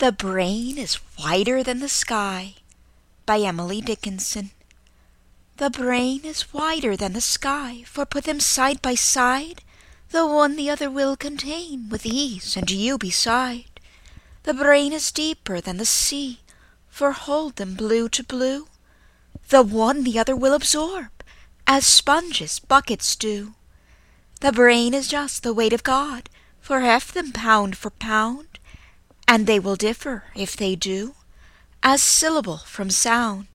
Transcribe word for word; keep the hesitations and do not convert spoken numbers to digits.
The brain is wider than the sky. By Emily Dickinson. The brain is wider than the sky, for put them side by side, the one the other will contain with ease, and you beside. The brain is deeper than the sea, for hold them blue to blue, the one the other will absorb, as sponges buckets do. The brain is just the weight of God, for heft them pound for pound, and they will differ, if they do, as syllable from sound.